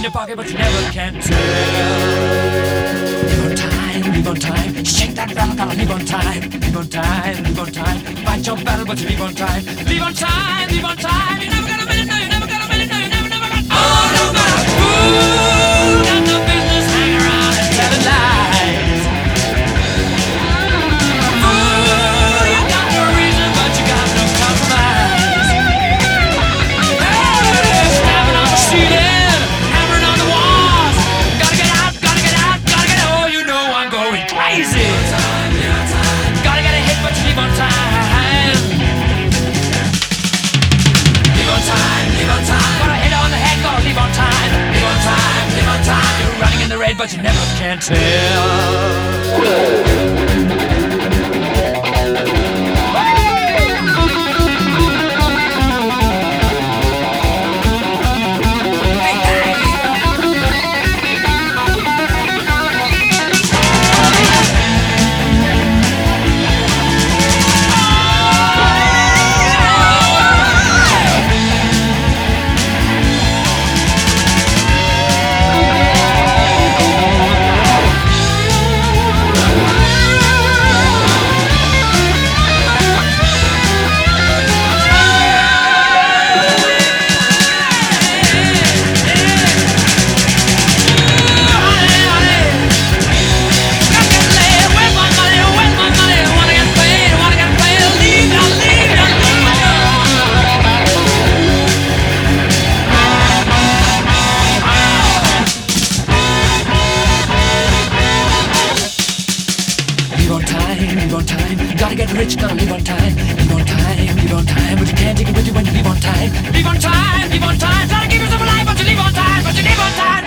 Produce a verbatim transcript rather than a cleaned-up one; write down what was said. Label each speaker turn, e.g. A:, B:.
A: your pocket, but you never can tell. Live on time, live on time. Shake that rattle, gotta live on time. Live on time, live on time. Fight your battle, but you live on time. Live on time, live on time. You never got a minute, no, you never got a minute, no, you never, never got. Oh, no matter who got no business hanging around and telling lies. Fool, you got no reason, but you got no compromise. Hey, snapping on the ceiling, hammering on the walls. Gotta get out, gotta get out, gotta get out. Oh, you know I'm going crazy. Gotta get a hit, but you leave on time. Leave on time, leave on time. Got a hit on the head, gotta leave on time. Leave on time, leave on time. You're running in the red, but you never can tell. Live on time, live on time. Gotta get rich, gotta live on time. Live on time, live on time. But you can't take it with you when you live on time. Live on time, live on time. Try to keep yourself alive, but you live on time, but you live on time.